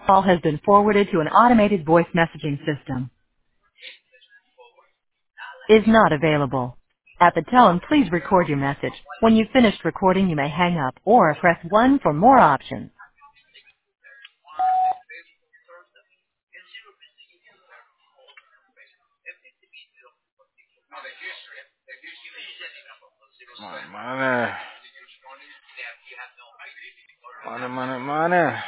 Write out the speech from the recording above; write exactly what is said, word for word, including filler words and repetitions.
Call has been forwarded to an automated voice messaging system. Is not available. At the tone, please record your message. When you've finished recording, you may hang up or press one for more options. Money, money, money, money, money.